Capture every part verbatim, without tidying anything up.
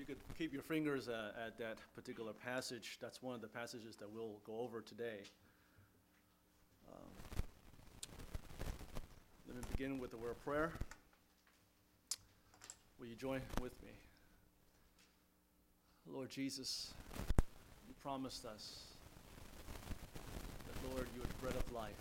could keep your fingers uh, at that particular passage. That's one of the passages that we'll go over today. Um, let me begin with the word of prayer. Will you join with me? Lord Jesus, you promised us that, Lord, you are the bread of life.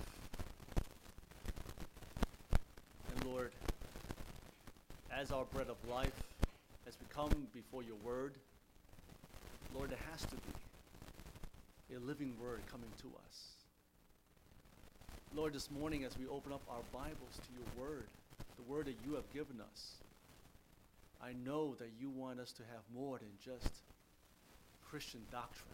And Lord, as our bread of life, as we come before your word, Lord, there has to be a living word coming to us. Lord, this morning as we open up our Bibles to your word, the word that you have given us, I know that you want us to have more than just Christian doctrine,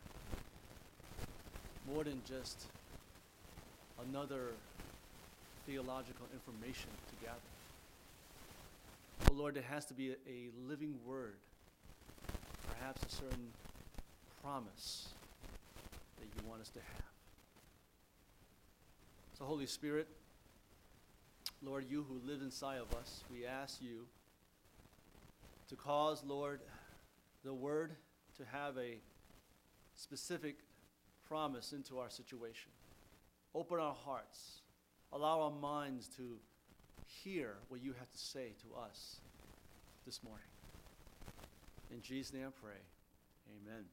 more than just another theological information to gather. Oh Lord, there has to be a, a living word, perhaps a certain promise that you want us to have. So Holy Spirit, Lord, you who live inside of us, we ask you to cause, Lord, the word to have a specific promise into our situation. Open our hearts. Allow our minds to hear what you have to say to us this morning. In Jesus' name I pray. Amen.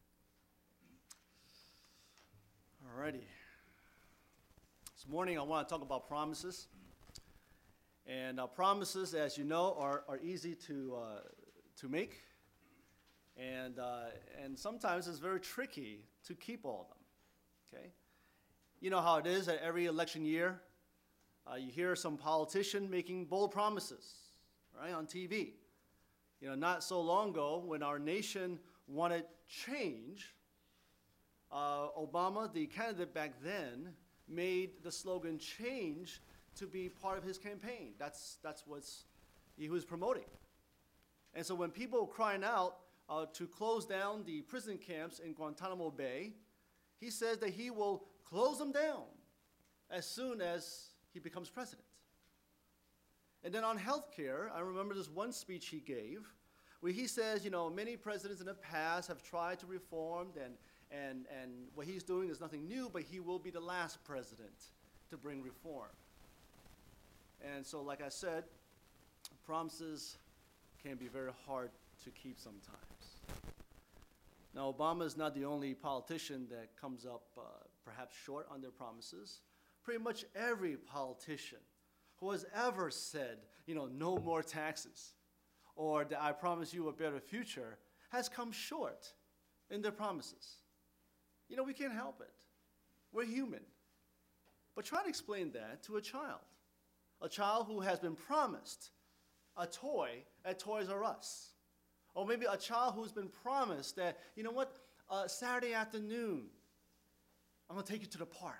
All righty. This morning I want to talk about promises. And uh, promises, as you know, are, are easy to, uh, to make. And, uh, and sometimes it's very tricky to keep all of them. Okay? You know how it is at every election year. Uh, you hear some politician making bold promises, right, on T V. You know, not so long ago, when our nation wanted change, uh, Obama, the candidate back then, made the slogan "change" to be part of his campaign. That's that's what he was promoting. And so when people were crying out uh, to close down the prison camps in Guantanamo Bay, he says that he will close them down as soon as he becomes president. And then on health care, I remember this one speech he gave where he says, you know, many presidents in the past have tried to reform, and, and, and what he's doing is nothing new, but he will be the last president to bring reform. And so, like I said, promises can be very hard to keep sometimes. Now, Obama is not the only politician that comes up uh, perhaps short on their promises. Pretty much every politician who has ever said, you know, no more taxes, or that I promise you a better future, has come short in their promises. You know, we can't help it. We're human. But try to explain that to a child. A child who has been promised a toy at Toys R Us. Or maybe a child who's been promised that, you know what, uh, Saturday afternoon, I'm going to take you to the park.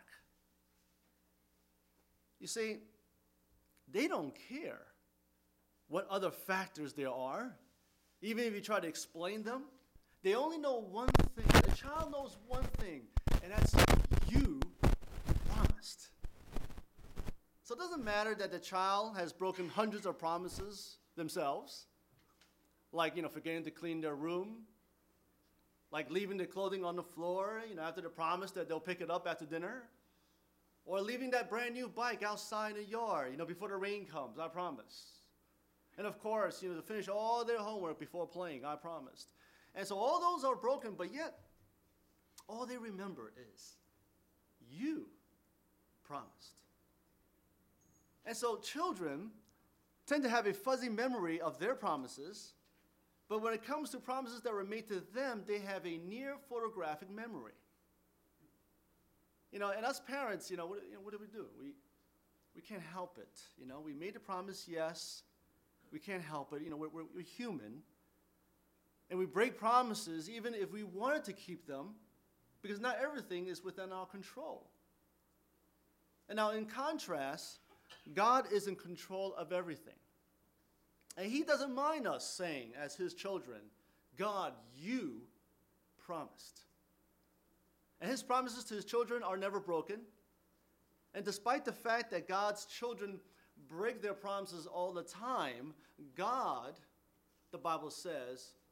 You see, they don't care what other factors there are, even if you try to explain them. They only know one thing. The child knows one thing, and that's you promised. So it doesn't matter that the child has broken hundreds of promises themselves, like, you know, forgetting to clean their room, like leaving the clothing on the floor, you know, after the promise that they'll pick it up after dinner, or leaving that brand new bike outside in the yard, you know, before the rain comes, I promise. And of course, you know, to finish all their homework before playing, I promised. And so all those are broken, but yet, all they remember is, you promised. And so children tend to have a fuzzy memory of their promises, but when it comes to promises that were made to them, they have a near photographic memory. You know, and us parents, you know, what, you know, what do we do? We, we can't help it. You know, we made a promise, yes. We can't help it. You know, we're, we're, we're human. And we break promises even if we wanted to keep them, because not everything is within our control. And now, in contrast, God is in control of everything. And he doesn't mind us saying, as his children, God, you promised. And his promises to his children are never broken. And despite the fact that God's children break their promises all the time, God, the Bible says,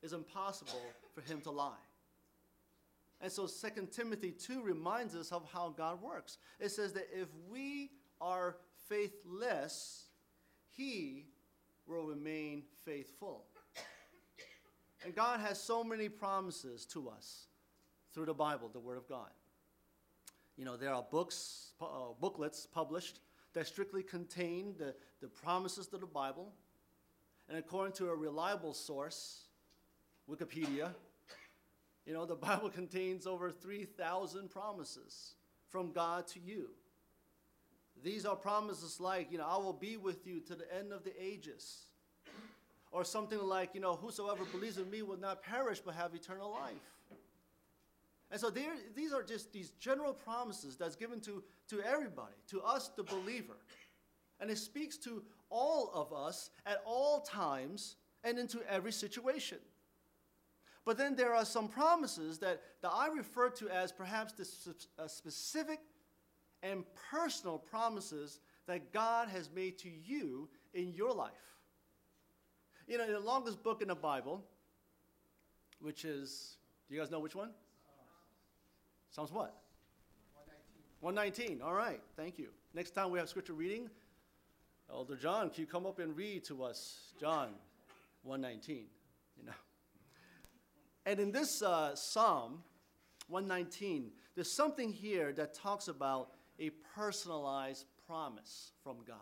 it's impossible for him to lie. And so Second Timothy two reminds us of how God works. It says that if we are faithless, he will remain faithful. And God has so many promises to us through the Bible, the Word of God. You know, there are books, uh, booklets published that strictly contain the, the promises of the Bible. And according to a reliable source, Wikipedia, you know, the Bible contains over three thousand promises from God to you. These are promises like, you know, I will be with you to the end of the ages. Or something like, you know, whosoever believes in me will not perish but have eternal life. And so there, these are just these general promises that's given to, to everybody, to us, the believer. And it speaks to all of us at all times and into every situation. But then there are some promises that, that I refer to as perhaps the uh, specific and personal promises that God has made to you in your life. You know, the longest book in the Bible, which is, do you guys know which one? Psalms what? one nineteen. All right, thank you. Next time we have scripture reading, Elder John, can you come up and read to us John one nineteen? You know. And in this uh, Psalm one nineteen, there's something here that talks about a personalized promise from God.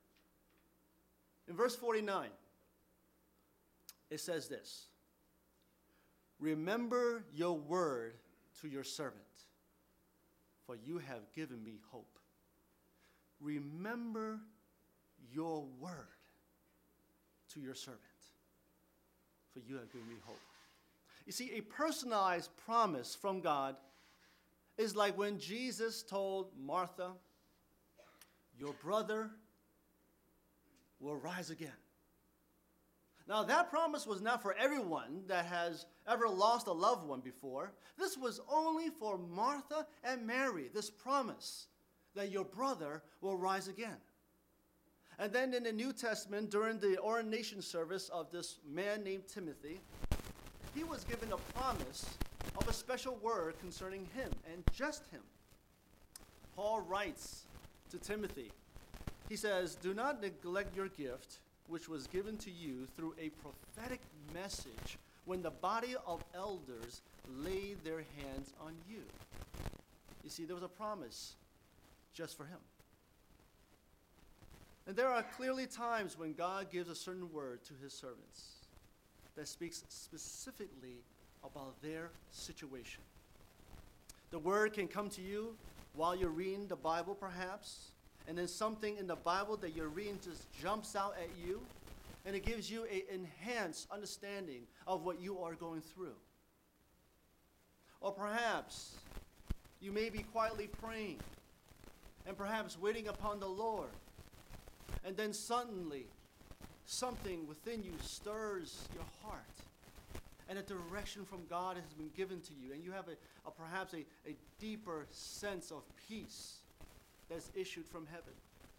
In verse forty-nine, it says this: remember your word to your servant, for you have given me hope. Remember your word to your servant, for you have given me hope. You see, a personalized promise from God is like when Jesus told Martha, your brother will rise again. Now, that promise was not for everyone that has ever lost a loved one before. This was only for Martha and Mary, this promise that your brother will rise again. And then in the New Testament, during the ordination service of this man named Timothy, he was given a promise of a special word concerning him, and just him. Paul writes to Timothy, he says, do not neglect your gift, which was given to you through a prophetic message when the body of elders laid their hands on you. You see, there was a promise just for him. And there are clearly times when God gives a certain word to his servants that speaks specifically about their situation. The word can come to you while you're reading the Bible, perhaps, and then something in the Bible that you're reading just jumps out at you, and it gives you an enhanced understanding of what you are going through. Or perhaps you may be quietly praying and perhaps waiting upon the Lord, and then suddenly something within you stirs your heart, and a direction from God has been given to you, and you have a, a perhaps a, a deeper sense of peace that's issued from heaven.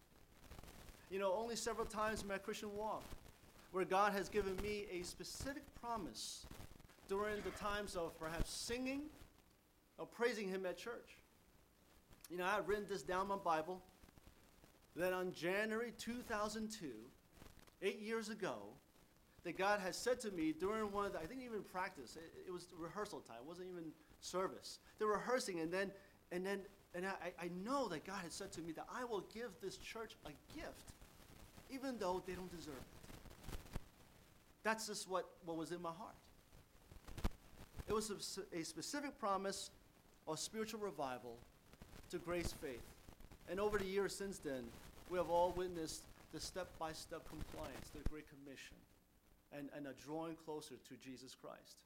You know, only several times in my Christian walk where God has given me a specific promise during the times of perhaps singing or praising him at church. You know, I had written this down in my Bible, that on January two thousand two, eight years ago, that God had said to me during one of the, I think even practice, it, it was rehearsal time, it wasn't even service. They were rehearsing, and then, and then, and I, I know that God had said to me that I will give this church a gift, even though they don't deserve it. That's just what, what was in my heart. It was a, a specific promise of spiritual revival to Grace Faith. And over the years since then, we have all witnessed the step-by-step compliance to the Great Commission and, and a drawing closer to Jesus Christ.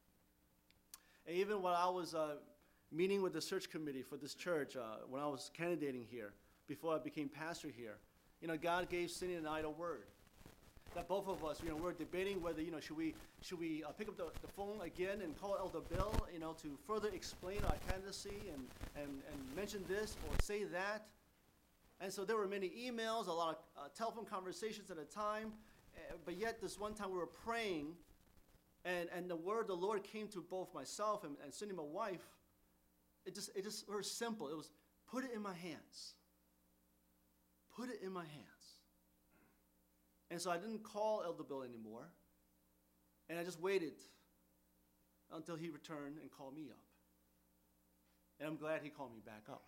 And even when I was uh, meeting with the search committee for this church, uh, when I was candidating here, before I became pastor here, you know, God gave Cindy and I a word. That both of us, you know, we're debating whether, you know, should we should we uh, pick up the, the phone again and call Elder Bill, you know, to further explain our candidacy and, and, and mention this or say that. And so there were many emails, a lot of uh, telephone conversations at a time, uh, but yet this one time we were praying, And, and the word the Lord came to both myself and, and Cindy, my wife, it just, it just was simple. It was, put it in my hands. Put it in my hands. And so I didn't call Elder Bill anymore. And I just waited until he returned and called me up. And I'm glad he called me back up.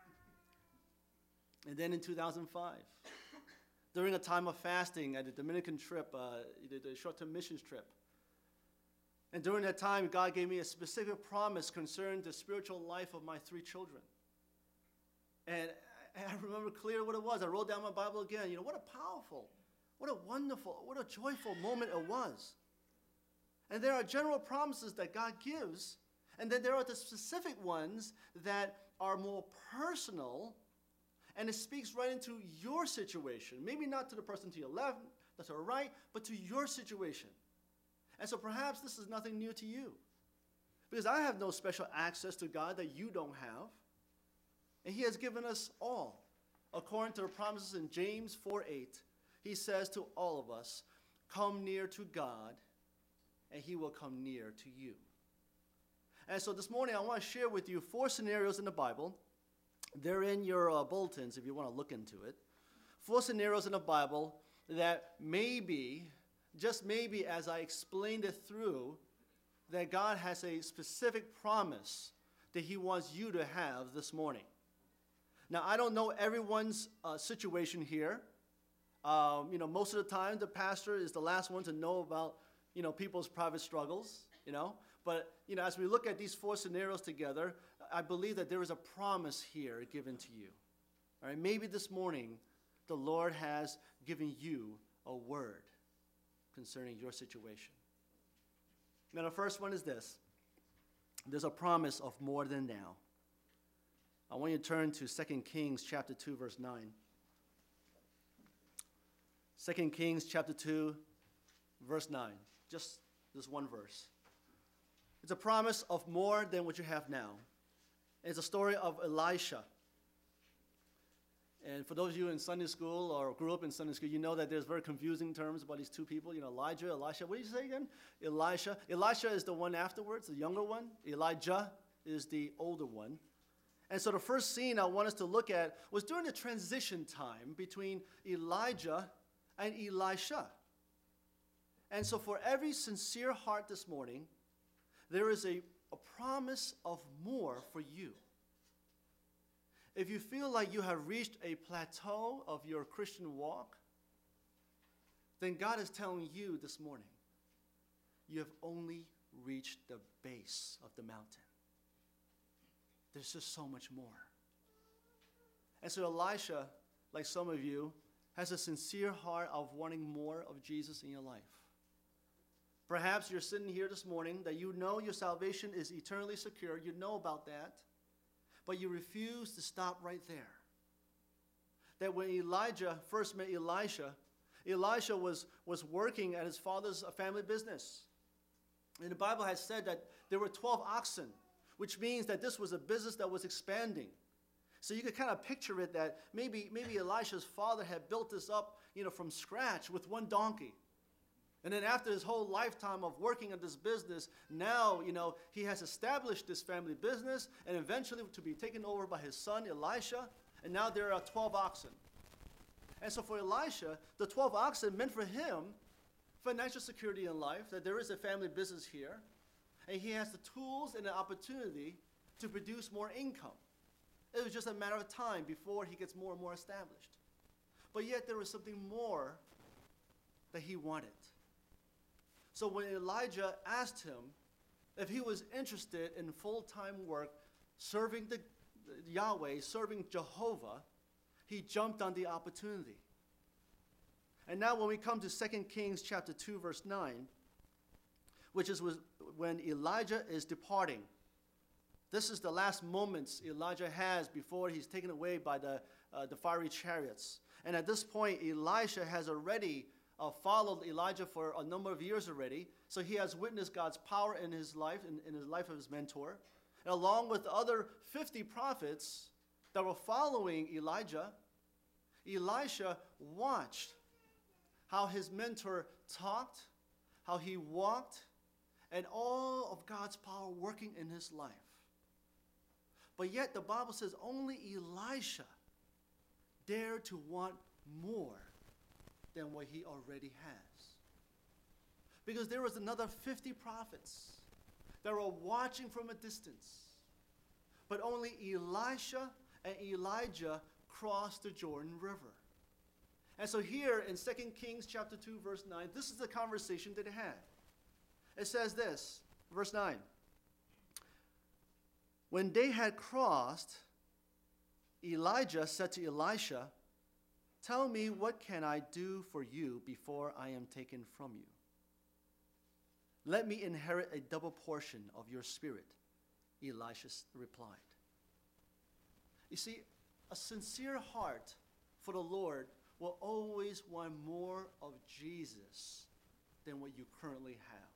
And then in two thousand five, during a time of fasting at the Dominican trip, uh, the, the short-term missions trip, and during that time, God gave me a specific promise concerning the spiritual life of my three children. And I, I remember clearly what it was. I wrote down my Bible again. You know, what a powerful, what a wonderful, what a joyful moment it was. And there are general promises that God gives, and then there are the specific ones that are more personal, and it speaks right into your situation. Maybe not to the person to your left, to your right, but to your situation. And so perhaps this is nothing new to you, because I have no special access to God that you don't have. And he has given us all. According to the promises in James four eight, he says to all of us, come near to God, and he will come near to you. And so this morning I want to share with you four scenarios in the Bible. They're in your uh, bulletins if you want to look into it. Four scenarios in the Bible that maybe, just maybe as I explained it through, that God has a specific promise that he wants you to have this morning. Now, I don't know everyone's uh, situation here. Um, you know, most of the time, the pastor is the last one to know about, you know, people's private struggles, you know. But, you know, as we look at these four scenarios together, I believe that there is a promise here given to you. All right, maybe this morning, the Lord has given you a word concerning your situation. Now, the first one is this. There's a promise of more than now. I want you to turn to Second Kings chapter two, verse nine. Second Kings chapter two, verse nine. Just this one verse. It's a promise of more than what you have now. It's a story of Elisha. And for those of you in Sunday school or grew up in Sunday school, you know that there's very confusing terms about these two people. You know, Elijah, Elisha. What did you say again? Elisha. Elisha is the one afterwards, the younger one. Elijah is the older one. And so the first scene I want us to look at was during the transition time between Elijah and Elisha. And so for every sincere heart this morning, there is a, a promise of more for you. If you feel like you have reached a plateau of your Christian walk, then God is telling you this morning, you have only reached the base of the mountain. There's just so much more. And so Elisha, like some of you, has a sincere heart of wanting more of Jesus in your life. Perhaps you're sitting here this morning that you know your salvation is eternally secure. You know about that. But you refuse to stop right there. That when Elijah first met Elisha, Elisha was, was working at his father's family business. And the Bible has said that there were twelve oxen, which means that this was a business that was expanding. So you could kind of picture it that maybe, maybe Elisha's father had built this up, you know, from scratch with one donkey. And then after his whole lifetime of working at this business, now, you know, he has established this family business and eventually to be taken over by his son, Elisha. And now there are twelve oxen. And so for Elisha, the twelve oxen meant for him financial security in life, that there is a family business here. And he has the tools and the opportunity to produce more income. It was just a matter of time before he gets more and more established. But yet there was something more that he wanted. So when Elijah asked him if he was interested in full-time work, serving the, the Yahweh, serving Jehovah, he jumped on the opportunity. And now when we come to Second Kings chapter two, verse nine, which is when Elijah is departing. This is the last moments Elijah has before he's taken away by the, uh, the fiery chariots. And at this point, Elisha has already uh, followed Elijah for a number of years already. So he has witnessed God's power in his life, in, in his life of his mentor. And along with the other fifty prophets that were following Elijah, Elisha watched how his mentor talked, how he walked, and all of God's power working in his life. But yet the Bible says only Elisha dared to want more than what he already has. Because there was another fifty prophets that were watching from a distance. But only Elisha and Elijah crossed the Jordan River. And so here in Second Kings chapter two, verse nine, this is the conversation that they had. It says this, verse nine. When they had crossed, Elijah said to Elisha, "Tell me, what can I do for you before I am taken from you? Let me inherit a double portion of your spirit," Elisha replied. You see, a sincere heart for the Lord will always want more of Jesus than what you currently have.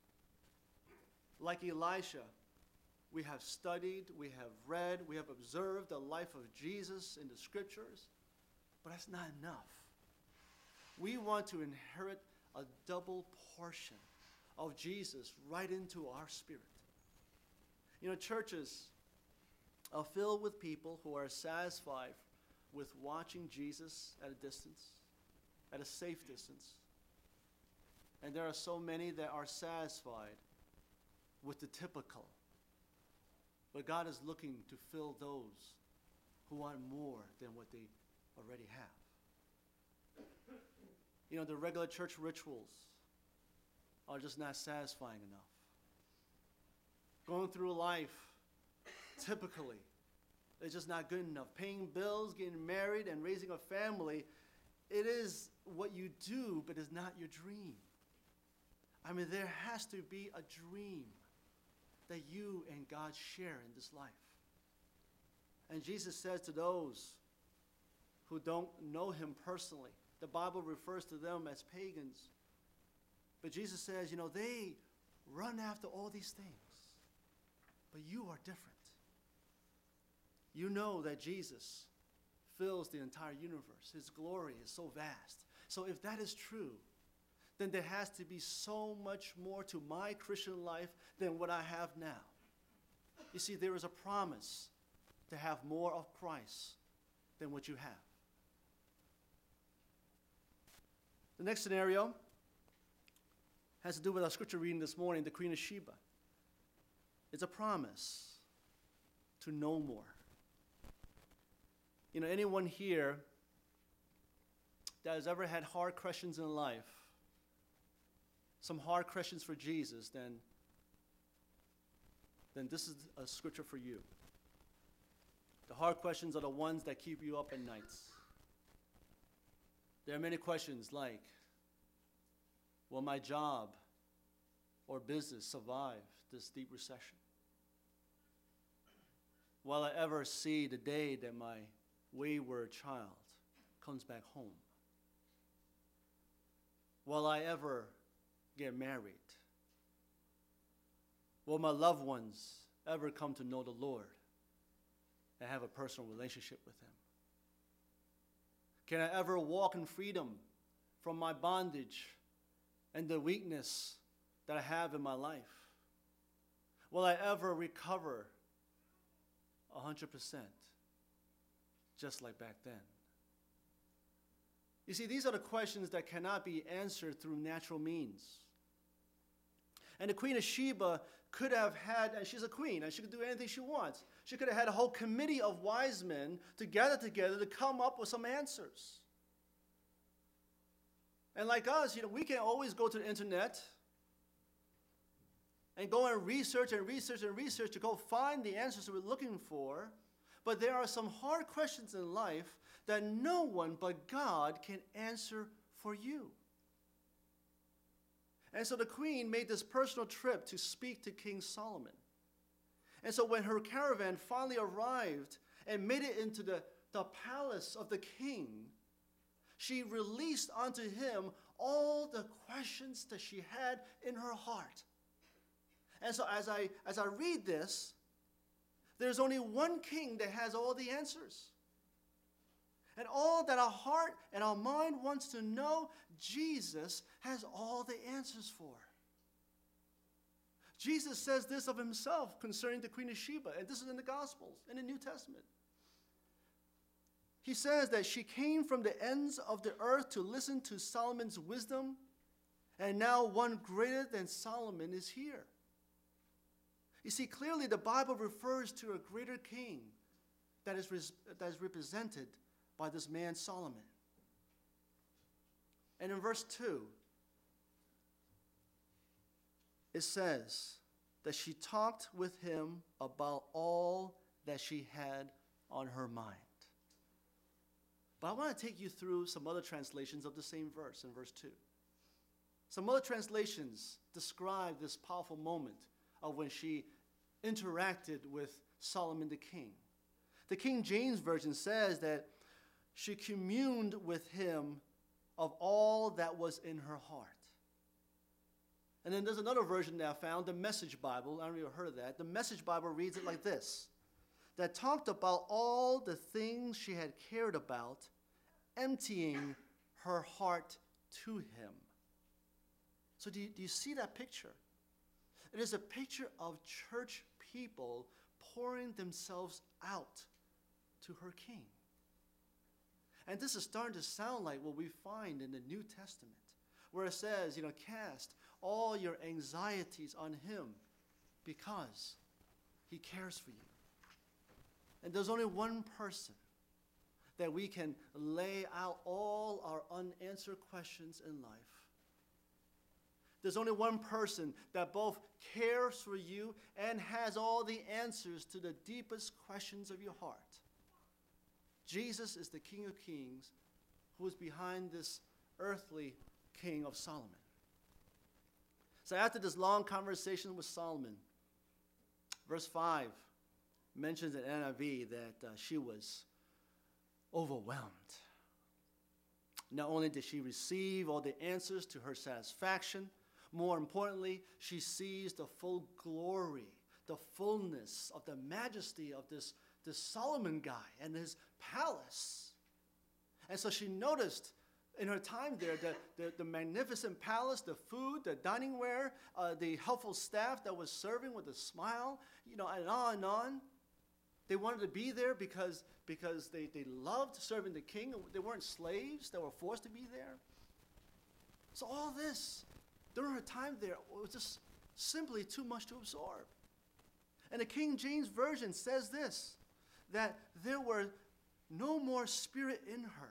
Like Elisha, we have studied, we have read, we have observed the life of Jesus in the scriptures, but that's not enough. We want to inherit a double portion of Jesus right into our spirit. You know, churches are filled with people who are satisfied with watching Jesus at a distance, at a safe distance. And there are so many that are satisfied with the typical. But God is looking to fill those who want more than what they already have. You know, the regular church rituals are just not satisfying enough. Going through life, typically, it's just not good enough. Paying bills, getting married, and raising a family, it is what you do, but it's not your dream. I mean, there has to be a dream that you and God share in this life. And Jesus says to those who don't know him personally, the Bible refers to them as pagans. But Jesus says, you know, they run after all these things. But you are different. You know that Jesus fills the entire universe. His glory is so vast. So if that is true, then there has to be so much more to my Christian life than what I have now. You see, there is a promise to have more of Christ than what you have. The next scenario has to do with our scripture reading this morning, the Queen of Sheba. It's a promise to know more. You know, anyone here that has ever had hard questions in life, some hard questions for Jesus, then, then this is a scripture for you. The hard questions are the ones that keep you up at nights. There are many questions like, will my job or business survive this deep recession? Will I ever see the day that my wayward child comes back home? Will I ever get married? Will my loved ones ever come to know the Lord and have a personal relationship with him? Can I ever walk in freedom from my bondage and the weakness that I have in my life? Will I ever recover one hundred percent just like back then? You see, these are the questions that cannot be answered through natural means. And the Queen of Sheba could have had, and she's a queen, and she could do anything she wants. She could have had a whole committee of wise men to gather together to come up with some answers. And like us, you know, we can always go to the internet and go and research and research and research to go find the answers that we're looking for. But there are some hard questions in life that no one but God can answer for you. And so the queen made this personal trip to speak to King Solomon. And so when her caravan finally arrived and made it into the, the palace of the king, she released unto him all the questions that she had in her heart. And so as I, as I read this, there's only one king that has all the answers. And all that our heart and our mind wants to know, Jesus has all the answers for. Jesus says this of himself concerning the Queen of Sheba, and this is in the Gospels, in the New Testament. He says that she came from the ends of the earth to listen to Solomon's wisdom, and now one greater than Solomon is here. You see, clearly the Bible refers to a greater king that is, res- that is represented by this man Solomon. And in verse two, it says that she talked with him about all that she had on her mind. But I want to take you through some other translations of the same verse in verse two. Some other translations describe this powerful moment of when she interacted with Solomon the king. The King James Version says that she communed with him of all that was in her heart. And then there's another version that I found, the Message Bible. I don't know if you've heard of that. The Message Bible reads it like this, that talked about all the things she had cared about, emptying her heart to him. So do you, do you see that picture? It is a picture of church people pouring themselves out to her king. And this is starting to sound like what we find in the New Testament, where it says, you know, cast all your anxieties on him because he cares for you. And there's only one person that we can lay out all our unanswered questions in life. There's only one person that both cares for you and has all the answers to the deepest questions of your heart. Jesus is the King of Kings who is behind this earthly king of Solomon. So after this long conversation with Solomon, verse five mentions in N I V that uh, she was overwhelmed. Not only did she receive all the answers to her satisfaction, more importantly, she sees the full glory, the fullness of the majesty of this, this Solomon guy and his palace. And so she noticed in her time there the, the, the magnificent palace, the food, the dining ware, uh, the helpful staff that was serving with a smile, you know, and on and on. They wanted to be there because, because they, they loved serving the king. They weren't slaves that were forced to be there. So all this, during her time there, was just simply too much to absorb. And the King James Version says this, that there were no more spirit in her.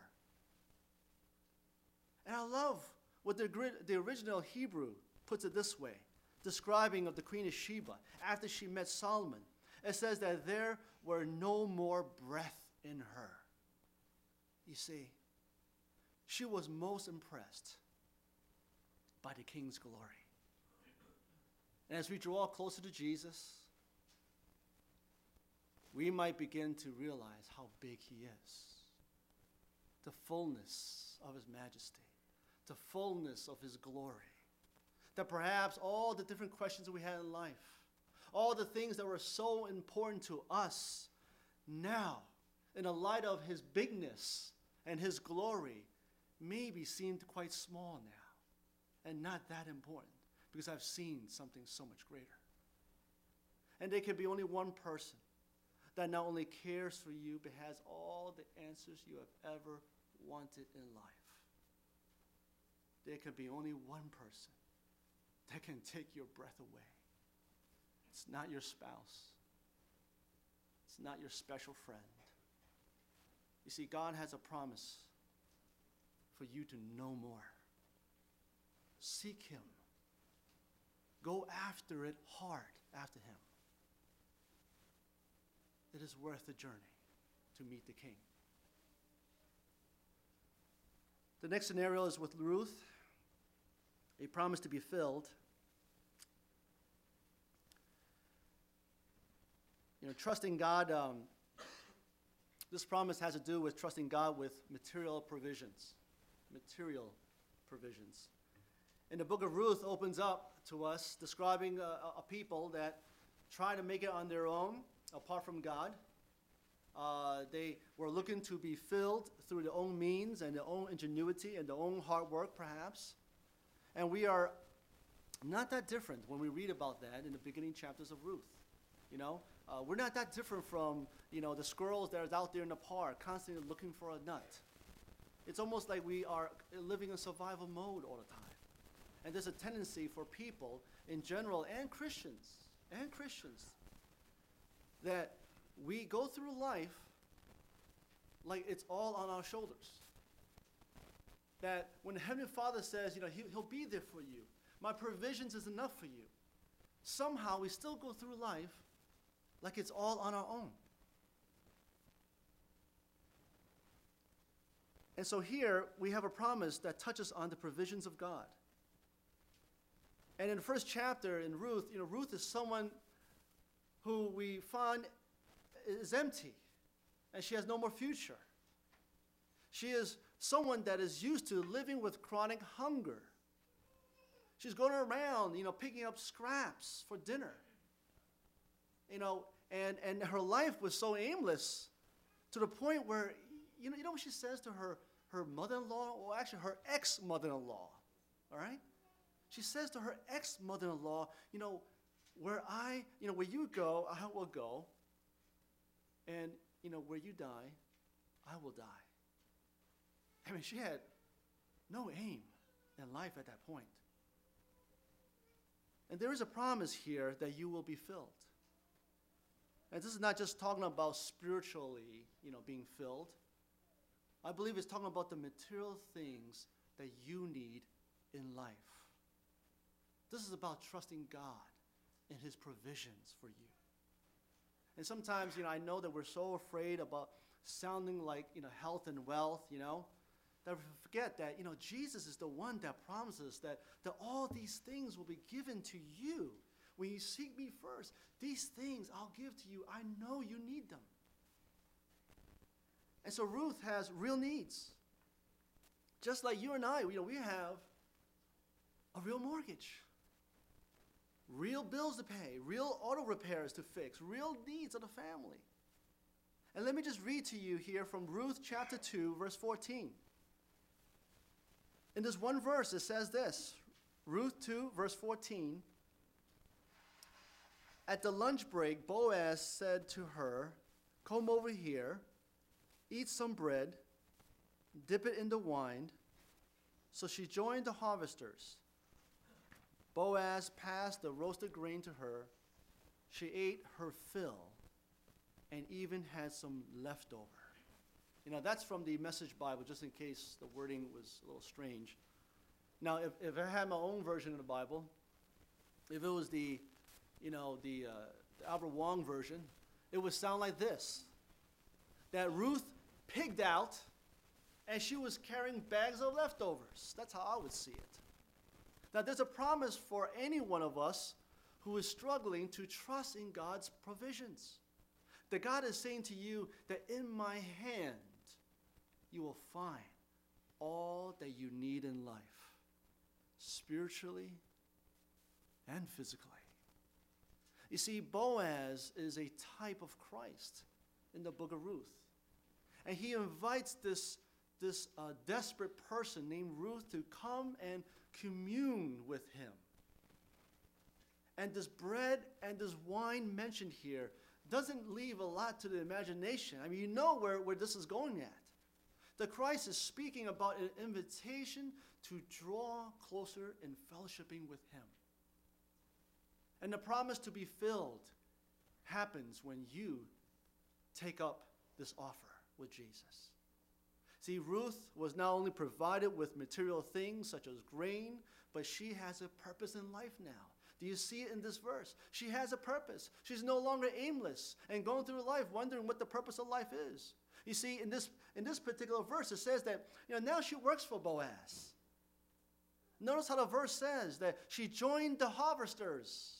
And I love what the, the original Hebrew puts it this way, describing of the Queen of Sheba after she met Solomon. It says that there were no more breath in her. You see, she was most impressed by the king's glory. And as we draw closer to Jesus, we might begin to realize how big he is. The fullness of his majesty, the fullness of his glory. That perhaps all the different questions that we had in life, all the things that were so important to us, now, in the light of his bigness and his glory, maybe seemed quite small now and not that important because I've seen something so much greater. And there can be only one person that not only cares for you but has all the answers you have ever wanted in life. There can be only one person that can take your breath away. It's not your spouse. It's not your special friend. You see, God has a promise for you to know more. Seek him. Go after it hard after him. It is worth the journey to meet the king. The next scenario is with Ruth, a promise to be filled. You know, trusting God, um, this promise has to do with trusting God with material provisions. Material provisions. And the book of Ruth opens up to us describing a, a people that try to make it on their own, apart from God. Uh, they were looking to be filled through their own means and their own ingenuity and their own hard work, perhaps. And we are Not that different when we read about that in the beginning chapters of Ruth. You know, uh, we're not that different from, you know, the squirrels that are out there in the park constantly looking for a nut. It's almost like we are living in survival mode all the time. And there's a tendency for people in general, and Christians, and Christians, that we go through life like it's all on our shoulders. That when the Heavenly Father says, you know, he, he'll be there for you, my provisions is enough for you, somehow we still go through life like it's all on our own. And so here we have a promise that touches on the provisions of God. And in the first chapter in Ruth, you know, Ruth is someone who we find is empty, and she has no more future. She is someone that is used to living with chronic hunger. She's going around, you know, picking up scraps for dinner. You know, and, and her life was so aimless to the point where, you know, you know what she says to her, her mother-in-law, or actually her ex-mother-in-law, all right? She says to her ex-mother-in-law, you know, where I, you know, where you go, I will go, and, you know, where you die, I will die. I mean, she had no aim in life at that point. And there is a promise here that you will be filled. And this is not just talking about spiritually, you know, being filled. I believe it's talking about the material things that you need in life. This is about trusting God and his provisions for you. And sometimes, you know, I know that we're so afraid about sounding like, you know, health and wealth, you know, that we forget that, you know, Jesus is the one that promises that, that all these things will be given to you. When you seek me first, these things I'll give to you. I know you need them. And so Ruth has real needs. Just like you and I, you know, we have a real mortgage, real bills to pay, real auto repairs to fix, real needs of the family. And let me just read to you here from Ruth chapter two, verse fourteen. In this one verse, it says this, Ruth two, verse fourteen. At the lunch break, Boaz said to her, come over here, eat some bread, dip it in the wine. So she joined the harvesters. Boaz passed the roasted grain to her. She ate her fill and even had some leftover. You know, that's from the Message Bible, just in case the wording was a little strange. Now, if, if I had my own version of the Bible, if it was the, you know, the, uh, the Albert Wong version, it would sound like this. That Ruth pigged out, and she was carrying bags of leftovers. That's how I would see it. Now, there's a promise for any one of us who is struggling to trust in God's provisions. That God is saying to you that in my hand, you will find all that you need in life, spiritually and physically. You see, Boaz is a type of Christ in the book of Ruth. And he invites this, this uh, desperate person named Ruth to come and commune with him. And this bread and this wine mentioned here doesn't leave a lot to the imagination. I mean, you know where, where this is going at. The Christ is speaking about an invitation to draw closer in fellowshipping with him. And the promise to be filled happens when you take up this offer with Jesus. See, Ruth was not only provided with material things such as grain, but she has a purpose in life now. Do you see it in this verse? She has a purpose. She's no longer aimless and going through life wondering what the purpose of life is. You see, in this, in this particular verse, it says that, you know, now she works for Boaz. Notice how the verse says that she joined the harvesters.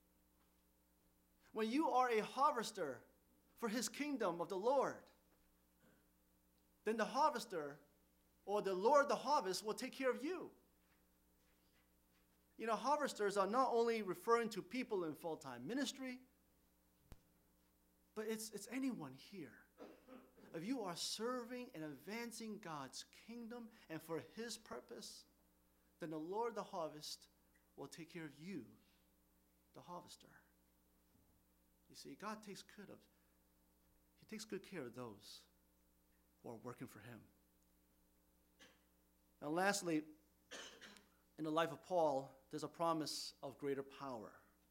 When you are a harvester for his kingdom of the Lord, then the harvester or the Lord of the harvest will take care of you. You know, harvesters are not only referring to people in full-time ministry, but it's, it's anyone here. If you are serving and advancing God's kingdom and for his purpose, then the Lord of the harvest will take care of you, the harvester. You see, God takes good of, he takes good care of those who are working for him. And lastly, in the life of Paul, there's a promise of greater power.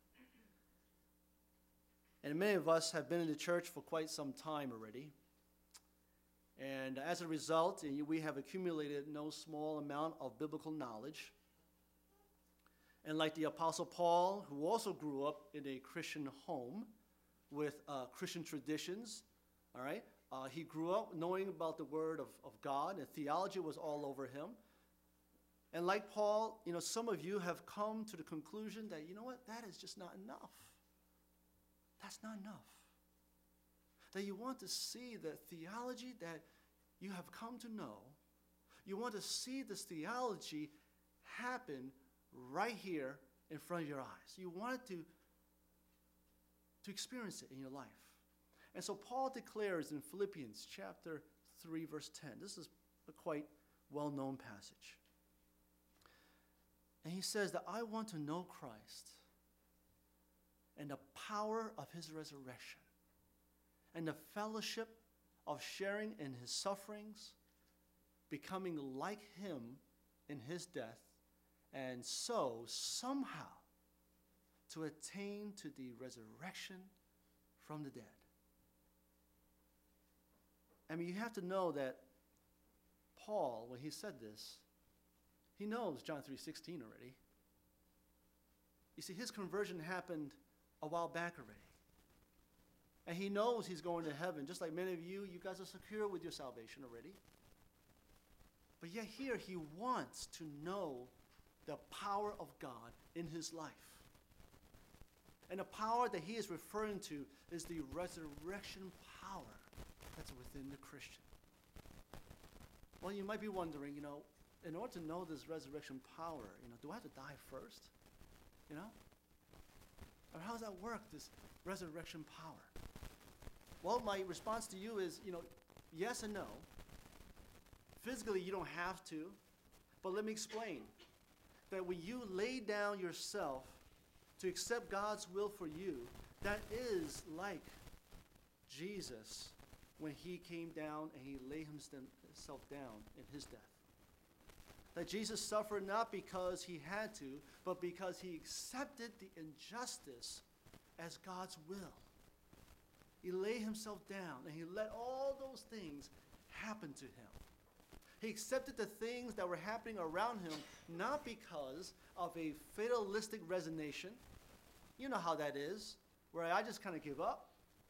And many of us have been in the church for quite some time already. And as a result, we have accumulated no small amount of biblical knowledge. And like the Apostle Paul, who also grew up in a Christian home with uh, Christian traditions, all right? Uh, he grew up knowing about the Word of, of God, and theology was all over him. And like Paul, you know, some of you have come to the conclusion that, you know what, that is just not enough. That's not enough. That you want to see the theology that you have come to know. You want to see this theology happen right here in front of your eyes. You want it to, to experience it in your life. And so Paul declares in Philippians chapter three, verse ten. This is a quite well-known passage. And he says that I want to know Christ and the power of his resurrection and the fellowship of sharing in his sufferings, becoming like him in his death, and so somehow to attain to the resurrection from the dead. I mean, you have to know that Paul, when he said this, he knows John three sixteen already. You see, his conversion happened a while back already. And he knows he's going to heaven, just like many of you, you guys are secure with your salvation already. But yet here he wants to know the power of God in his life. And the power that he is referring to is the resurrection power that's within the Christian. Well, you might be wondering, you know, in order to know this resurrection power, you know, do I have to die first? You know? Or how does that work, this resurrection power? Well, my response to you is, you know, yes and no. Physically, you don't have to. But let me explain. That when you lay down yourself to accept God's will for you, that is like Jesus when he came down and he laid himself down in his death. That Jesus suffered not because he had to, but because he accepted the injustice as God's will. He laid himself down and he let all those things happen to him. He accepted the things that were happening around him not because of a fatalistic resignation. You know how that is, where I just kind of give up.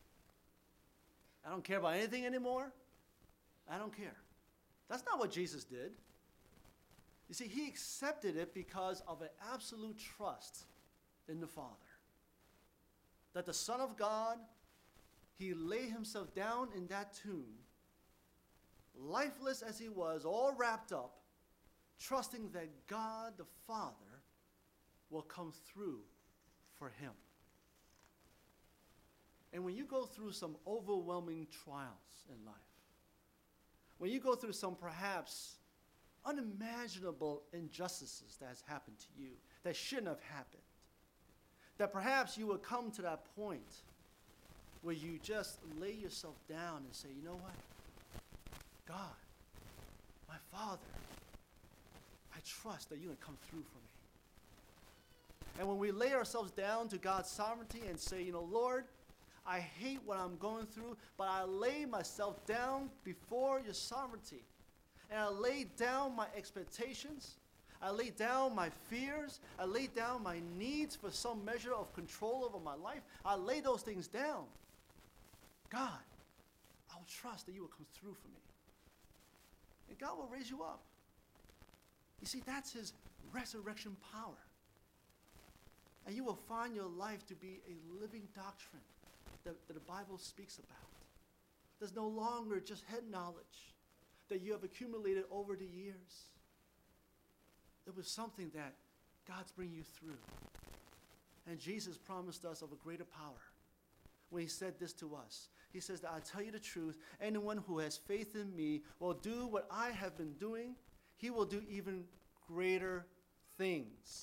I don't care about anything anymore. I don't care. That's not what Jesus did. You see, he accepted it because of an absolute trust in the Father. That the Son of God, he laid himself down in that tomb, lifeless as he was, all wrapped up, trusting that God the Father will come through for him. And when you go through some overwhelming trials in life, when you go through some perhaps unimaginable injustices that has happened to you, that shouldn't have happened, that perhaps you will come to that point where you just lay yourself down and say, you know what? God, my Father, I trust that you're going to come through for me. And when we lay ourselves down to God's sovereignty and say, you know, Lord, I hate what I'm going through, but I lay myself down before your sovereignty. And I lay down my expectations. I lay down my fears. I lay down my needs for some measure of control over my life. I lay those things down. God, I will trust that you will come through for me. And God will raise you up. You see, that's his resurrection power. And you will find your life to be a living doctrine that, that the Bible speaks about. There's no longer just head knowledge that you have accumulated over the years. There was something that God's bringing you through. And Jesus promised us of a greater power when he said this to us. He says that I tell you the truth, anyone who has faith in me will do what I have been doing. He will do even greater things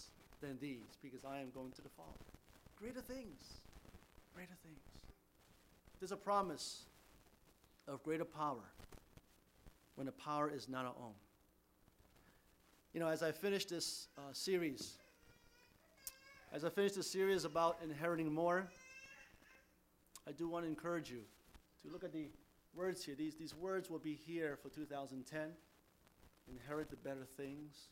than these, because I am going to the Father. Greater things, greater things. There's a promise of greater power when the power is not our own. You know, as I finish this uh, series, as I finish this series about inheriting more, I do want to encourage you to look at the words here. These, these words will be here for two thousand ten. Inherit the better things.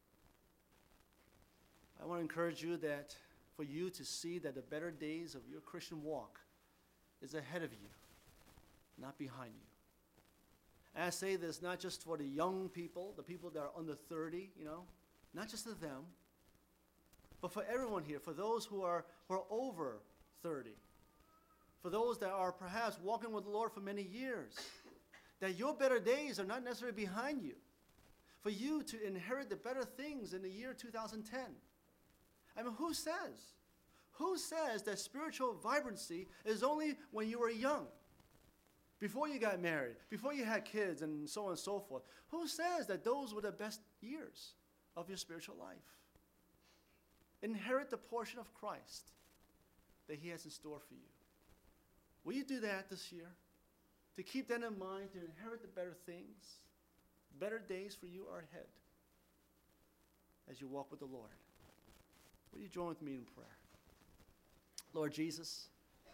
I want to encourage you that for you to see that the better days of your Christian walk is ahead of you, not behind you. And I say this not just for the young people, the people that are under thirty, you know, not just to them, but for everyone here, for those who are, who are over thirty, for those that are perhaps walking with the Lord for many years, that your better days are not necessarily behind you, for you to inherit the better things in the year two thousand ten. I mean, who says? Who says that spiritual vibrancy is only when you were young? Before you got married, before you had kids, and so on and so forth. Who says that those were the best years of your spiritual life? Inherit the portion of Christ that he has in store for you. Will you do that this year? To keep that in mind, to inherit the better things? Better days for you are ahead as you walk with the Lord. Will you join with me in prayer? Lord Jesus,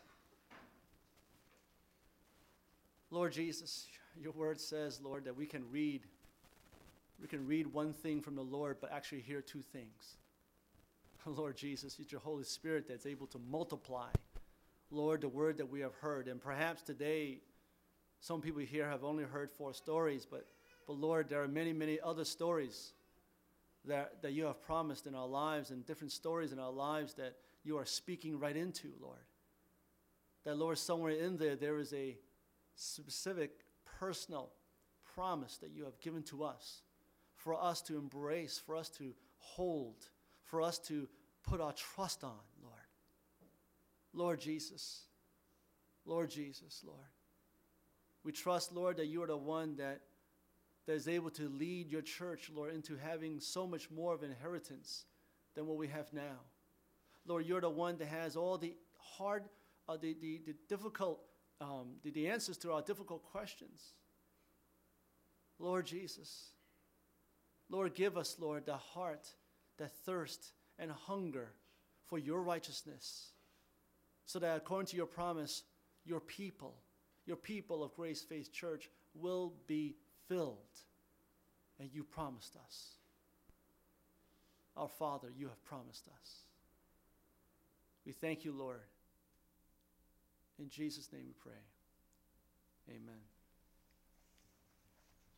Lord Jesus, your word says, Lord, that we can read, we can read one thing from the Lord, but actually hear two things. Lord Jesus, it's your Holy Spirit that's able to multiply, Lord, the word that we have heard. And perhaps today, some people here have only heard four stories, but, but Lord, there are many, many other stories that, that you have promised in our lives, and different stories in our lives that you are speaking right into, Lord. That, Lord, somewhere in there, there is a specific, personal promise that you have given to us for us to embrace, for us to hold, for us to put our trust on, Lord. Lord Jesus, Lord Jesus, Lord. We trust, Lord, that you are the one that, that is able to lead your church, Lord, into having so much more of an inheritance than what we have now. Lord, you're the one that has all the hard, uh, the, the, the difficult, um, the, the answers to our difficult questions. Lord Jesus, Lord, give us, Lord, the heart, the thirst and hunger for your righteousness, so that according to your promise, your people, your people of Grace Faith Church will be filled, and you promised us. Our Father, you have promised us. We thank you, Lord. In Jesus' name we pray. Amen.